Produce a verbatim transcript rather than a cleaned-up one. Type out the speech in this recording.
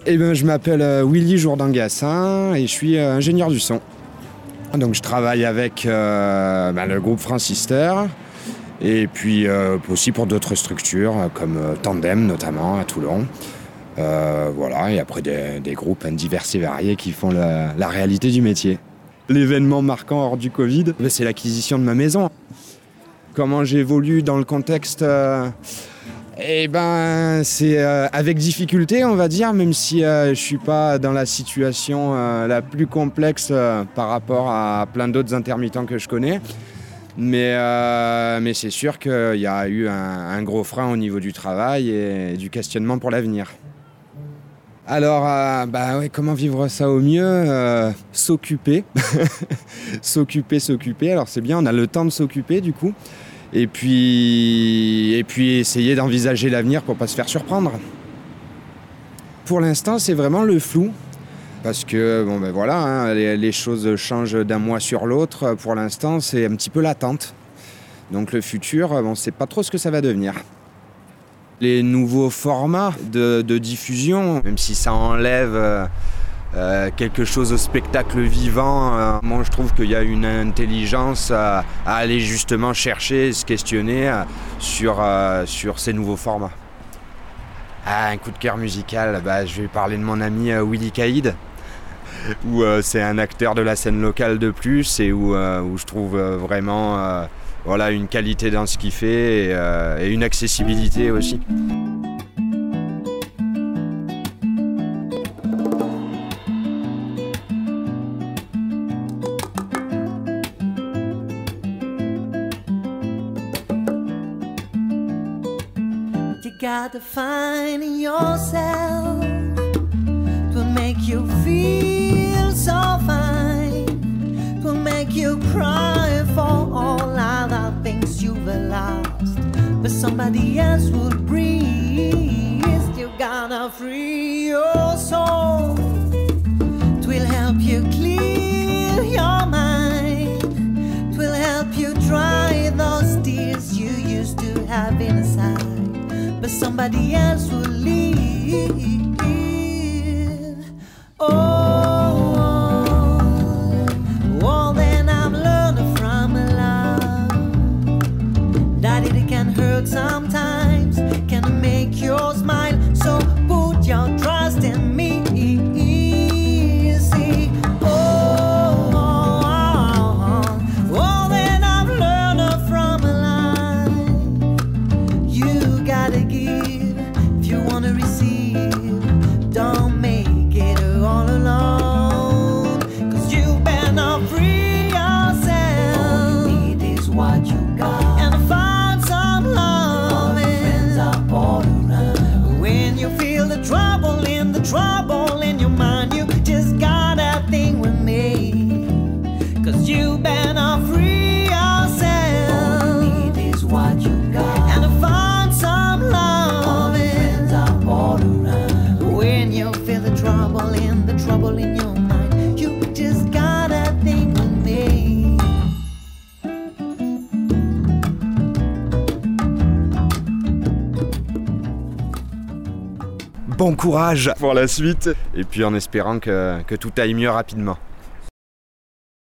Eh ben, je m'appelle euh, Willy Jourdan-Gassin et je suis euh, ingénieur du son. Donc je travaille avec euh, ben, le groupe Francister et puis euh, aussi pour d'autres structures comme euh, Tandem notamment à Toulon. Euh, voilà, et après des, des groupes hein, divers et variés qui font la, la réalité du métier. L'événement marquant hors du Covid, ben, c'est l'acquisition de ma maison. Comment j'évolue dans le contexte euh, Eh ben, c'est euh, avec difficulté, on va dire, même si euh, je ne suis pas dans la situation euh, la plus complexe euh, par rapport à plein d'autres intermittents que je connais. Mais, euh, mais c'est sûr qu'il y a eu un, un gros frein au niveau du travail et du questionnement pour l'avenir. Alors, euh, bah ouais, comment vivre ça au mieux euh, S'occuper. s'occuper, s'occuper. Alors c'est bien, on a le temps de s'occuper du coup. Et puis, et puis essayer d'envisager l'avenir pour ne pas se faire surprendre. Pour l'instant, c'est vraiment le flou. Parce que bon, ben voilà, hein, les, les choses changent d'un mois sur l'autre. Pour l'instant, c'est un petit peu l'attente. Donc le futur, on ne sait pas trop ce que ça va devenir. Les nouveaux formats de, de diffusion, même si ça enlève euh, euh, quelque chose au spectacle vivant, euh, moi je trouve qu'il y a une intelligence à, à aller justement chercher, se questionner euh, sur, euh, sur ces nouveaux formats. Ah, un coup de cœur musical, bah, je vais parler de mon ami euh, Willy Caïd, où euh, c'est un acteur de la scène locale de plus et où, euh, où je trouve euh, vraiment euh, voilà, une qualité dans ce qu'il fait et, euh, et une accessibilité aussi. You gotta find yourself to make you feel so fine, to make you cry for all other things you've lost, but somebody else will breathe. You gotta free your soul. It will help you clear your mind. It will help you dry those tears you used to have inside, but somebody else will leave. Oh, oh, then I've learned from love that it can hurt sometimes, can make you smile. So put your trust in me. See, oh, oh, oh, then I've learned from life. You gotta give if you wanna receive. Don't make it all alone, 'cause you better free yourself. All you need is what you got, and find some love. All your friends are all around. When you feel the trouble in the trouble in your mind, you just gotta think with me, 'cause you better free yourself. All you need is what you got, and find some love. All your friends are all around. When you feel the trouble in the trouble in your mind, you just gotta think with me. Bon courage pour la suite et puis en espérant que, que tout aille mieux rapidement.